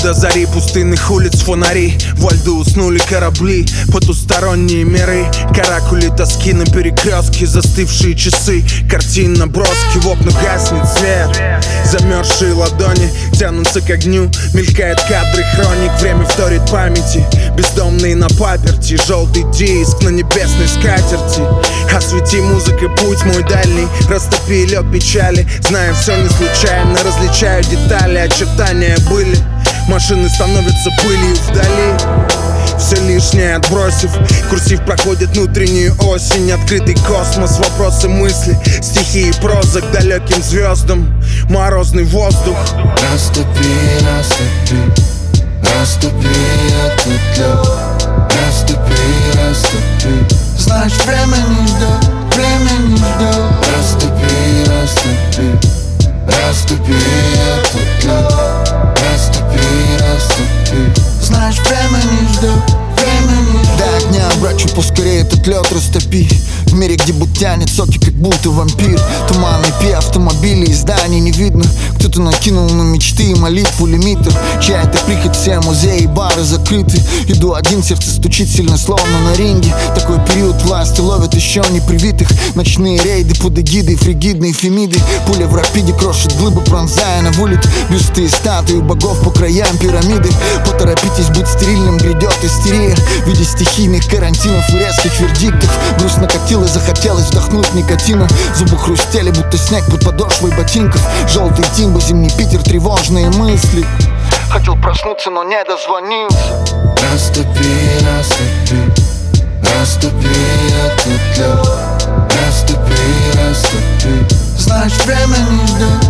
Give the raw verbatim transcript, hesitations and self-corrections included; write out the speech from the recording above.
до зари пустынных улиц фонари. Во льду уснули корабли, потусторонние миры. Каракули тоски на перекрестке, застывшие часы. Картин наброски, в окна гаснет свет. Замерзшие ладони тянутся к огню. Мелькают кадры хроник, время вторит памяти. Бездомные на паперти, желтый диск на небесной скатерти. Освети музыкой путь мой дальний, растопи лед печали. Знаю, все не случайно, различаю детали. Очертания были, машины становятся пылью вдали. Все лишнее отбросив, курсив проходит внутреннюю осень. Открытый космос, вопросы, мысли, стихи и проза к далеким звездам. Морозный воздух. Растопи, растопи, растопи этот лед. Растопи, растопи, значит время не ждет, время не ждет. Растопи, растопи, растопи этот лед. Растопи, растопи, значит время не ждет, время не ждет. До огня брачу поскорее этот лед растопи. В мире, где будто тянет соки, как будто вампир. Туманный пи, автомобили и зданий не видно. Кто-то накинул на мечты и молитву лимитов. Чья-то прихоть, все музеи и бары закрыты. Иду один, сердце стучит сильно, словно на ринге. Такой период власти ловят еще не привитых. Ночные рейды под эгидой, фригидные фемиды. Пуля в рапиде крошит глыбы, пронзая на вылет. Бюсты и статуи богов по краям пирамиды. Поторопитесь, будь стерильным, грядет истерия. В виде стихийных карантинов и резких вердиктов. Грустно катило, захотелось вдохнуть никотина. Зубы хрустели, будто снег под подошвой ботинков. Желтый Тимбо, зимний Питер, тревожные мысли. Хотел проснуться, но не дозвонился. Растопи, растопи, растопи этот лед. Растопи, растопи, значит время не ждет.